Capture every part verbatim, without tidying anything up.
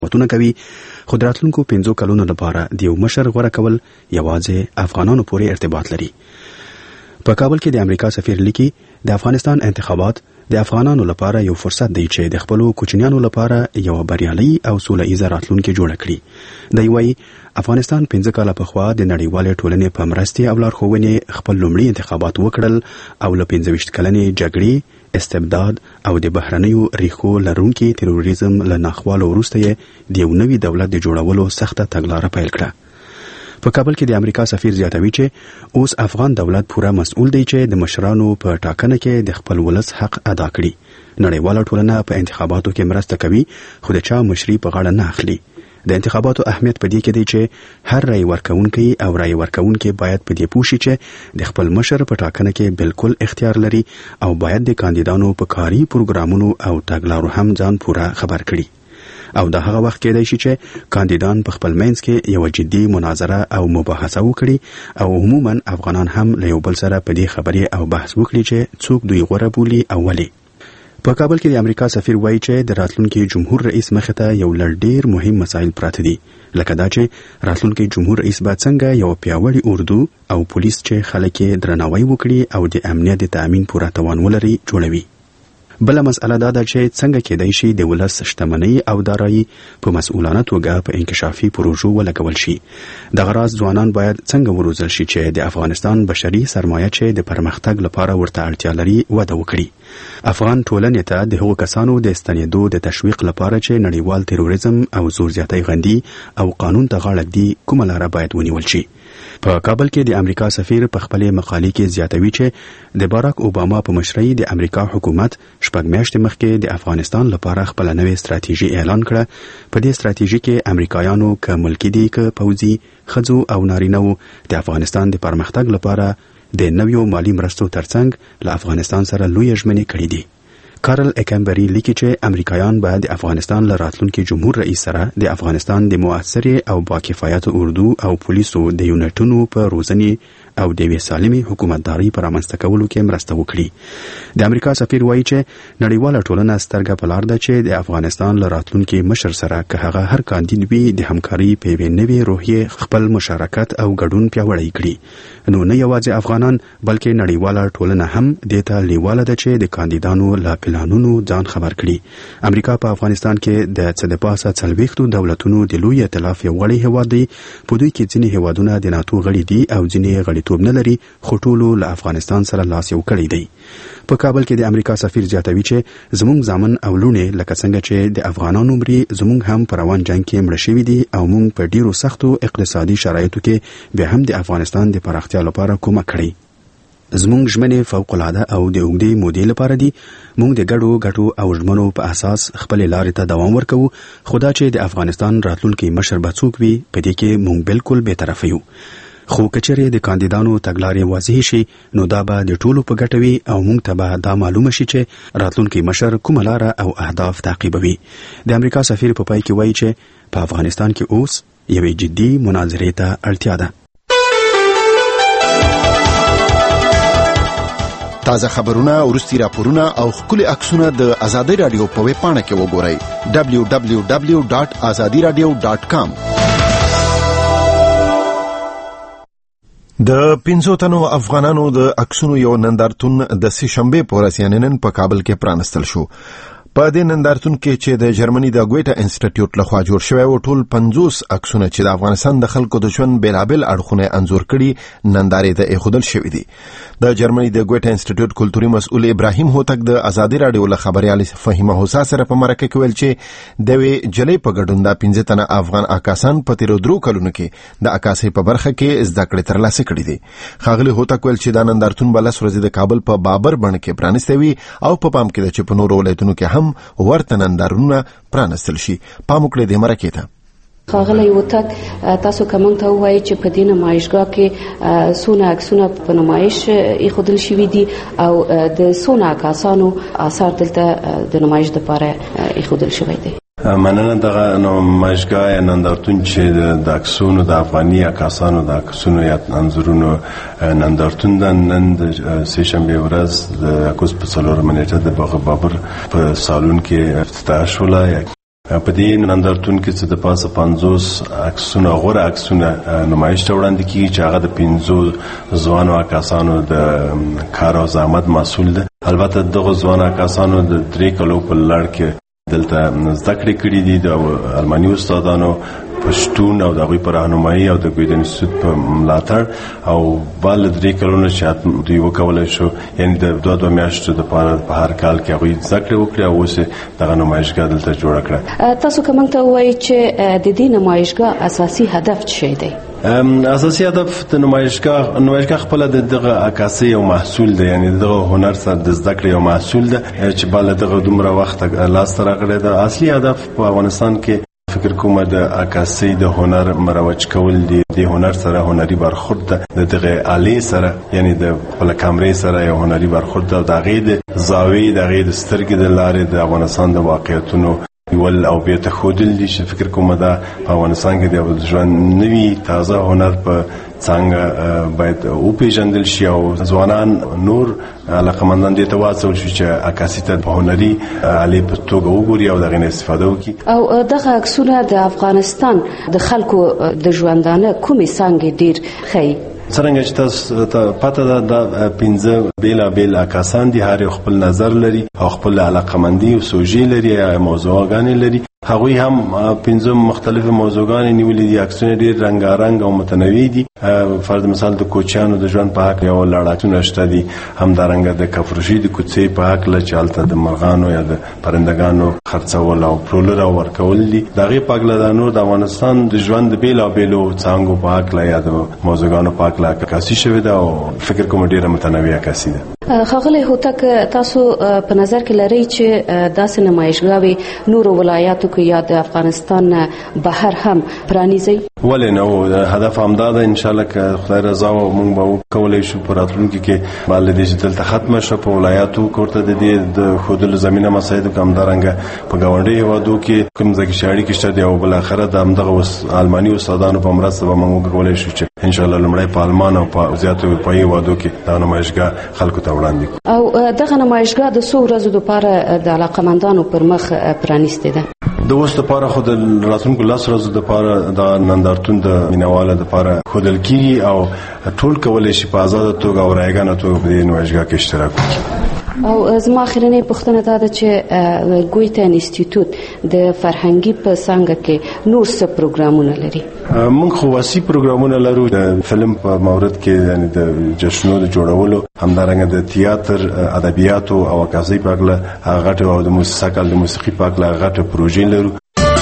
وتونه کوي. خو د راتلونکو پنځو کلونو لپاره د یو مشر غوره کول یوازې افغانانو پورې ارتباط لري. په کابل کې د امریکا سفیر لیکي د افغانستان انتخابات د افغانانو لپاره یو فرصت دی چې د خپلو کوچنیانو لپاره یو بریالي او سوله ایزه راتلونکې جوړه کړي. دی وايي افغانستان پنځه کاله پخوا د نړیوالې ټولنې په مرستې او لارښوونې خپل لومړي انتخابات وکړل او له پنځه ویشت کلنې جګړې، استبداد او د بهرنیو ریښو لرونکي تروریزم له ناخوالو وروسته یې د یو نوي دولت د جوړولو سخته تګلاره پیل کړه. په کابل کې د امریکا سفیر زیاتوي چې اوس افغان دولت پوره مسؤل دی چې د مشرانو په ټاکنه کې د خپل ولس حق ادا کړي. نړیواله ټولنه په انتخاباتو کې مرسته کوي خو د چا مشري په غاړه نه اخلي. د انتخاباتو اهمیت په دې کې دی چې هر رای ورکونکي او رای ورکونکي باید په دې پوه شي چې د خپل مشر په ټاکنه کې بالکل اختیار لري او باید د کاندیدانو په کاري پروګرامونو او تګلارو هم ځان پوره خبر کړي. او دا هغه وخت کېدای شي چې کاندیدان په خپل منځ کې یو جدي مناظره او مباحثه وکړي او عموما افغانان هم له یو بل سره په دې خبرې او بحث وکړي چې څوک دوی غوره بولي او ولې. په کابل کې د امریکا سفیر وایي چې د راتلونکي جمهور رئیس مخې ته یو لړ ډېر مهم مسایل پراته دي، لکه دا چې راتلونکي جمهور رئیس باید څنګه یو پیاوړی اردو او پولیس چې خلک یې درناوی وکړي او د امنیت د تامین پوره توان ولري جوړوي. بله مسئله دا ده چې څنګه کېدای شي د ولس شتمنۍ او دارایي په مسؤلانه توګه په انکشافي پروژو ولګول شي. دغه راز ځوانان باید څنګه وروزل شي چې د افغانستان بشري سرمایه چې د پرمختګ لپاره ورته اړتیا لري وده وکړي. افغان ټولنې ته د هغو کسانو د ستنېدو د تشویق لپاره چې نړیوال تروریزم او زور زیاتی غندي او قانون ته غاړه ږدي کومه لاره باید ونیول شي. په کابل کې د امریکا سفیر په خپلې مقالې کې زیاتوي چې د باراک اوباما په مشرۍ د امریکا حکومت شپږ میاشتې مخکې د افغانستان لپاره خپل نوې ستراتیژي اعلان کړه. په دې ستراتیژي کې امریکایانو که ملکی دي که پوځي، ښځو او نارینه‌و د افغانستان د پرمختګ لپاره د نویو مالی مرستو ترڅنګ له افغانستان سره لوی ژمنې کړې دي. کارل اکمبری لیکي چې امریکایان باید د افغانستان له راتلونکي جمهور رئیس سره د افغانستان د مؤثرې او باکفایت اردو او پولیسو د یونټونو په روزنې او د یوې سالمې حکومتدارۍ په رامنځته کولو کې مرسته وکړي. د امریکا سفیر وایي چې نړیواله ټولنه سترګه په لار ده چې د افغانستان له راتلونکي مشر سره که هغه هر کاندید وي د همکارۍ په یوې نوې روحیې خپل مشارکت او ګډون پیاوړی کړي. نو نه یوازې افغانان بلکې نړیواله ټولنه هم دې ته لیواله ده چې د کاندیدانو له پلانونو ځان خبر کړي. امریکا په افغانستان کې د څه د پاسه څلوېښتو دولتونو د لوی ائتلاف یو غړی هېواد دی. په دوی کې ځینې هېوادونه د ناتو غړي دي او ځینې غړیتوب نه لري، خو ټولو له افغانستان سره لاس یو کړی دی. په کابل کې د امریکا سفیر زیاتوي چې زموږ زامن او لوڼې لکه څنګه چې د افغانانو مري زموږ هم په روان جنگ کې مړه شوي دي او موږ په ډیرو سختو اقتصادي شرایطو کې بیا هم د افغانستان د پراختیا لپاره کومک کړی. زموږ ژمنې فوق العاده او د اوږدې مودې لپاره دي. موږ د ګډو ګټو او ژمنو په اساس خپل لارې ته دوام ورکوو. خدا چې د افغانستان راتلونکي مشر به څوک وي په دې کې موږ بالکل بې طرفه یو. خو کچره د کاندیدانو تګلارې واضح شي نو دا به د ټولو په ګټه وي او موږ ته به دا معلومه شي چې راتلونکي مشر کومه لاره او اهداف تعقیبوي. د امریکا سفیر په پای کې وایي چې په افغانستان کې اوس یوې جدي مناظرې ته اړتیا ده. تازه خبرونه، ورستي راپورونه او خولي عکسونه د آزادۍ رادیو په ویب پاڼه کې وګورئ دبلیو دبلیو دبلیو ډاټ آزادي رادیو ډاټ کام. د پنځو تنو افغانانو د عکسونو یو نندارتون د سه شنبه په ورځ نن په کابل کې پرانستل شو. په دې نندارتون کې چې د جرمني د ګویټا انسټیټیوټ لخوا جوړ شوی و ټول پنځوس عکسونه چې د افغانستان د خلکو د ژوند بیلابل اړخونه انځور کړي نندارې ته ایښودل شوي دي. د جرمني د ګویټا انسټیټیوټ کلتوري مسؤل ابراهیم هوتک د آزادي رادیو له خبريال فهیمه حسا سره په مرکه کې ویل چې د وی جلې په ګډون د پنځه تنه افغان عکاسان په تیر درو کلونو کې د عکاسۍ په برخه کې زده کړې ترلاسه کړې دي. خاغلی هوتک ویل چې دا نندارتون بل ورځ د کابل په بابر بڼ کې پرانستوي او په پام کې د چې په نورو ولایتونو کې هم ورته نندارتونونه پرانستل شي. پام وکړئ د مرکه ته. خاغلی هوتک تاسو کوم ته وایي چې په دې نمایشګاه کې سونه عکسونه په نمایش ایښودل شوي دي او د سونه عکاسانو آثار دلته د نمایش لپاره ایښودل شوی دی. مننه. دغه نمایشګاه یا نندارتون چې د عکسونو د افغاني عکاسانو د عکسونو یا انځورونو نندارتون د نن د سه شنبه ورځ د اګوست په څلورمه نیټه د باغ بابر په سالون کې افتتاح شوله. په دې نندارتون کې څه د پاسه پنځوس عکسونه غوره عکسونه نمایش ته وړاندې کیږي چې هغه د پنځو ځوانو عکاسانو د کار او زحمت محصول ده. البته دغه ځوان عکاسانو د درې کلو په لړ کې دلته زده کړې کړې دي د الماني استادانو پښتون او د هغوی په راهنمایي او د ګویډ انسټیټیوټ په ملاتړ او بل درې کلونه چې دوی وکولی شو، یعنې د دوه دوه میاشتو دپاره په هر کال کې هغوی زده کړې وکړي او اوس یې دغه نمایشګاه دلته جوړه کړه. تاسو که موږ ته ووایئ چې د دې نمایشګاه اساسي هدف څه شی دی؟ اساسي هدف د نمایشګاه نمایشګاه خپل د دغه عکاسي او محصول دی، یعنی دغه هنر سره د زده کړې او محصول دی چې بل دغه دومره وخت لاس ته راغلی دی. اصلي هدف په افغانستان کې فکر کوم د عکاسي د هنر مروج کول دي، د هنر سره هنري برخورد د دغه آلې سره، یعنی د خپل کامرې سره یو هنري برخورد او د هغې د زاویې د هغې د سترګې د لارې د افغانستان د واقعیتونو ول او بیرته ښودل دي چې فکر کوم دا په افغانستان کې د ژوند نوي تازه هنر په څنګه باید وپېژندل شي او ځوانان نور علاقمندان دې ته وهڅول شي چې عکاسي ته په هنري آلې په توګه وګوري او د هغې نه استفاده وکړي. او دغه عکسونه د افغانستان د خلکو د ژوندانه کومې څانګې ډېر ښیي؟ څرنګه چې تاسو ته پته ده د پنځه بېلابېل عکاسان دي، هر یو خپل نظر لري او خپل علاقمندي او سوژې لري یا موضوعګانې لري. هغوی هم پنځه مختلفه موضوعګانې نیولې دي. عکسونه ډېر رنګارنګ او متنوع دي. فرض مثال د کوچیانو د ژوند په حق یو لړاکونه شته دي، همدارنګه د کفرشي د کوڅې په حق چې هلته د مرغانو یا د پرندګانو خرڅول او پلورل او ورکول دي. د هغې په هکله د نور د افغانستان د ژوند د بېلابېلو څانګو په هکله یا د موضوعګانو په هکله عکاسي شوې ده او فکر کوم ډېره متنوع عکاسي ده. ښاغلی هوتک، تاسو په نظر کې لرئ چې داسې نمایشګاوې نورو ولایاتو کې یا د افغانستان نه بهر هم پرانیزئ؟ ولې نه، هدف همدا ده. انشاءالله که خدای رضا و موږ به وکولی شو په راتلونکي کې بله دې چې دلته ختمه شوه په ولایاتو کې ورته د دې د ښودلو زمینه مساعدو کې همدارنګه په ګاونډي هېوادو کې کوم ځای کې چې اړیکې شته دي او بالاخره د همدغه الماني استادانو په مرسته به موږ وکولی شو چې انشاءالله لومړی په المان او په زیاتو اروپایي هېوادو کې دغه نمایشګاه خلکو ته وړاندې کړو. او دغه نمایشګاه د څو ورځو دپاره د علاقمندانو پر مخ پرانیستې ده؟ د اوس دپاره خو د راتلونکو لس ورځو دپاره د نندارتون د مینهوالو دپاره ښودل کېږي او ټول کولی شي په ازاده توګه او رایګانه توګه په دې نمایشګاه کې اشتراک وکړي. او زما اخرنۍ پوښتنه دا ده چې ګویته انسټیټیوټ د فرهنګي په څانګه کې نور څه پروګرامونه لري؟ موږ خو واسي پروګرامونه لرو د فلم په مورد کې، یعنی د جشنونو د جوړولو، همدارنګه د تیاتر ادبیاتو او عکاسۍ په هکله غټه او د موسیقي د موسیقي په هکله غټه پروژې لرو.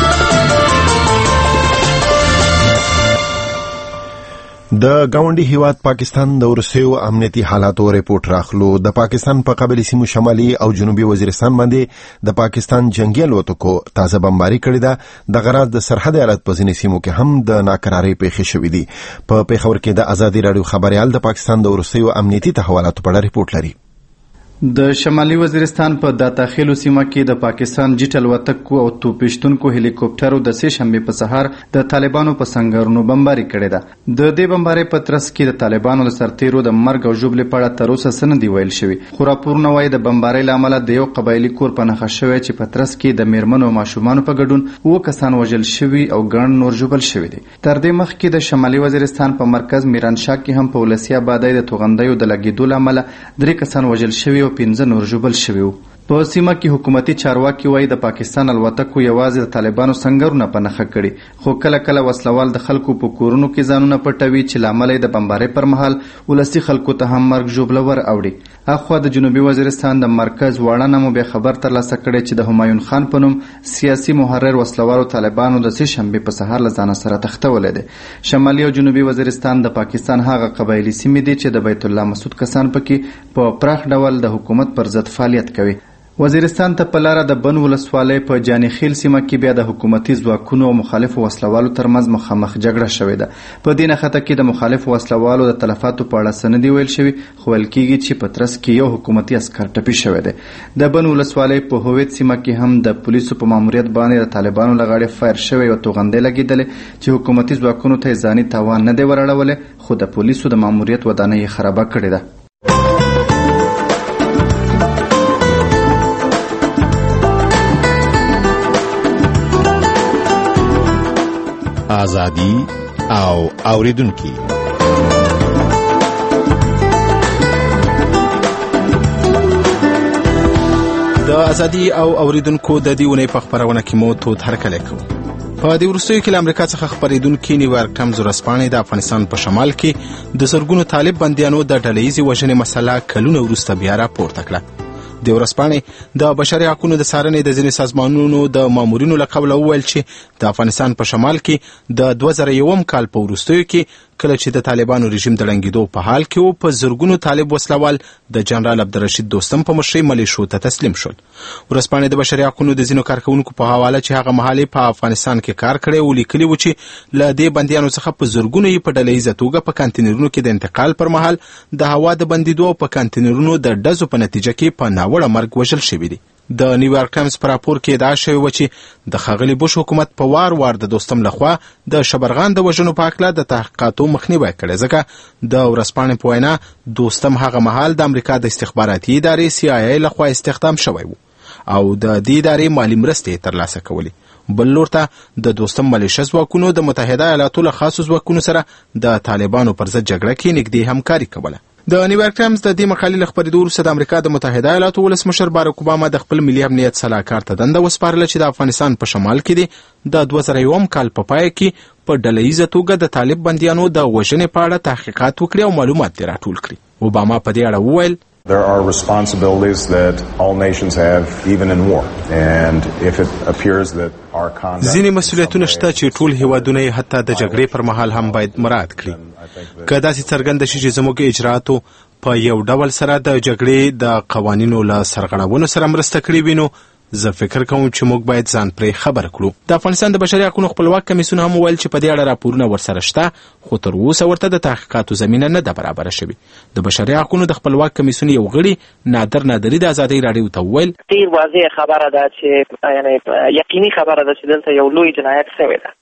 د گاونډي هیواد پاکستان د ورسېو امنیتي حالاتو ریپورت راخلو. د پاکستان په قبلي سیمو شمالي او جنوبي وزیرستان باندې د پاکستان جنگي الوتکو تازه بمباري کړې ده. د غراض د سرحد ایالت په ځینې سیمو کې هم د ناکرارۍ پیښې شوې دي. په پیښور کې د ازادي راډیو خبريال د پاکستان د ورسېو امنیتي تحولاتو په اړه ریپورت لري. د شمالي وزیرستان په داتاخیلو سیمه کې د پاکستان جیټ الوتکو او توپشتونکو هلیکوپټرو د سه شنبه په سهار د طالبانو په سنگرونو بمباري کړې ده. د دې بمباري په ترڅ کې د طالبانو له سرتیرو د مرګ او ژوبلې په اړه تر اوسه څه نه دي ویل شوي، خو راپورونه وایي د بمباري له امله د یو قبایلي کور په نښه شوی چې په ترڅ کې د میرمنو او ماشومانو په ګډون اووه کسان وژل شوي او ګڼ نور ژوبل شوي دي. تر دې مخکې د شمالي وزیرستان په مرکز میرانشاه کې هم په ولسي آبادۍ د توغندیو د لګېدو له امله درې کسان وژل شوي او پنځه نور ژوبل شوي وو. په سیمه کې حکومتي چارواکي وایي د پاکستان الوتکو یوازې د طالبانو سنگرونه په نښه کړي، خو کله کله وسلوال د خلکو په کورونو کې ځانونه پټوي چې له امله د بمبارۍ پر مهال ولسي خلکو ته هم مرګ ژوبله ور اوړي. اخوا د جنوبي وزیرستان د مرکز واړه مو به خبر ترلاسه کړی چې د همایون خان په نوم سیاسي محرر وسلوالو طالبانو د سه شنبه په سهار له ځانه سره تښتولی دی. شمالي او جنوبي وزیرستان د پاکستان هغه قبایلي سیمې دي چې د بیت الله مسعود کسان پکې په پراخ ډول د حکومت پر ضد فعالیت کوي. وزیرستان ته په لاره د بن ولسوالۍ په جاني خیل سیمه کې بیا د حکومتي ځواکونو او مخالفو وسلوالو ترمنځ مخامخ جګړه شوې ده. په دې نښته کې د مخالفو وسلوالو د تلفاتو په اړه څه نه دي ویل شوي، خو ویل کېږي چې په ترڅ کې یو حکومتي عسکر ټپي شوی دی. د بن ولسوالۍ په هویت سیمه کې هم د پولیسو په ماموریت باندې د طالبانو له غاړې فایر شوی یوه توغندۍ لګېدلې چې حکومتي ځواکونو ته یې ځاني تاوان نه دی ور اړولی، خو د پولیسو د ماموریت ودانۍ یې خرابه کړې ده. ازادي او اوریدونکو. د ازادي او اوریدونکو د دې ونې په خبرونه کې مو تود هرکلی کوو. په دې وروستیو کې له امریکا څخه خبرېدونکي نیویارک ټایمز ورځپاڼې د افغانستان په شمال کې د زرګونو طالب بندیانو د ډلهییزې وژنې مسله کلونه وروسته بیا راپورته کړه. د ورځپاڼې د بشري حقوقو د څارنې د ځینې سازمانونو د مامورینو له قبله وویل چې د افغانستان په شمال کې د دوه زره یوم کال په وروستیو کې کله چې د طالبانو رژیم د ړنګېدو په حال کې و، په زرګونو طالب وسلوال د جنرال عبدالرشید دوستم په مشرۍ ملیشو ته تسلیم شول. ورځپاڼې د بشري حقوقو د ځینو کارکوونکو په حواله چې هغه مهال په افغانستان کې کار کړی و لیکلي و چې له دې بندیانو څخه په زرګونو یې په ډلهییزه توګه په کانتینرونو کې د انتقال پر مهال د هوا د بندېدو او په کانتینرونو د ډزو په نتیجه کې په ناوړه مرګ وژل شوي دي. د نیویارک ټایمز په راپور کې ادعا شوې وه چې د ښاغلي بوش حکومت په وار وار د دوستم لخوا د شبرغان د وژنو په هکله د تحقیقاتو مخنیوی کړی، ځکه د ورځپاڼې په وینا دوستم هغه مهال د امریکا د استخباراتي ادارې سی آی ای لخوا استخدام شوی و او د دې ادارې مالي مرستې ترلاسه کولې. بل لور ته د دوستم ملیشه ځواکونو د متحده ایالاتو له خاصو ځواکونو سره د طالبانو پر ضد جګړه کې نږدې همکاري کوله. د نیویارک ټایمز د دې مقالې له خپرېدو وروسته د امریکا د متحده ایالاتو ولسمشر باراک اوباما د خپل ملي امنیت سلاکار ته دنده وسپارله چې د افغانستان په شمال کې د دوه زره یوم کال په پای کې په ډلهییزه توګه د طالب بندیانو د وژنې په اړه تحقیقات وکړي او معلومات یې راټول کړي. اوباما په دې اړه وویل There are responsibilities that all nations have, even in war. And if it appears that our conduct... ځینې مسؤلیتونه شته چې ټول هیوادونه یې حتی د جګړې پر مهال هم باید مراعات کړي. که داسې څرګنده شي چې زموږ اجرااتو په یو ډول سره د جګړې د قوانینو له سرغړونو سره مرسته کړې وي، نو زه فکر کوم چې موږ باید ځان پرې خبر کړو. د افغانستان د بشري حقوقو خپلواک کمیسیون هم وویل چې په دې اړه راپورونه ورسره شته، خو تر اوسه ورته د تحقیقاتو زمینه نه ده برابره شوې. د بشري حقوقو د خپلواک کمیسیون یو غړي نادر نادري د ازادۍ راډیو ته وویل ډېر واضح خبره ده چې یعنې یقیني خبره ده چې دلته یو لوی جنایت شوی ده.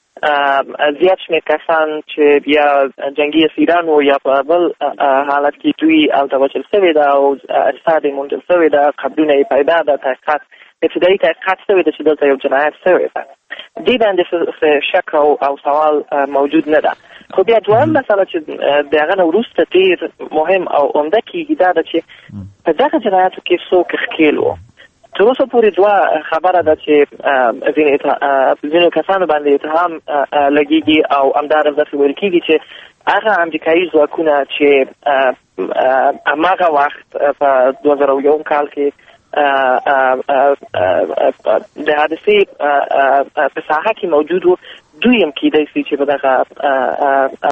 زیات شمېر کسان چې بیا جنګي اسیران وو یا په بل حالت کې دوی هلته وژل شوي ده او اجساد یې موندل شوي ده، قبرونه یې پیدا ده، تحقیقات ابتدایي تحقیقات شوی ده چې دلته یو جنایت شوی ده. دې باندې شک او سوال موجود نه ده. خو بیا دویم مسله چې د هغه نه وروسته ډېر مهم او عمده کېږي دا ده چې په دغه جنایاتو کې څوک ښکېل وو. تر اوسه پورې دوه خبره ده چې ځینو کسانو باندې اتهام لګېږي او همدارس داسې ویل کېږي چې هغه امریکایي ځواکونه چې هماغه وخت په دوه زره یوم کال کې د حادثې په ساحه کې موجود وو، دوی هم کېدای شي چې په دغه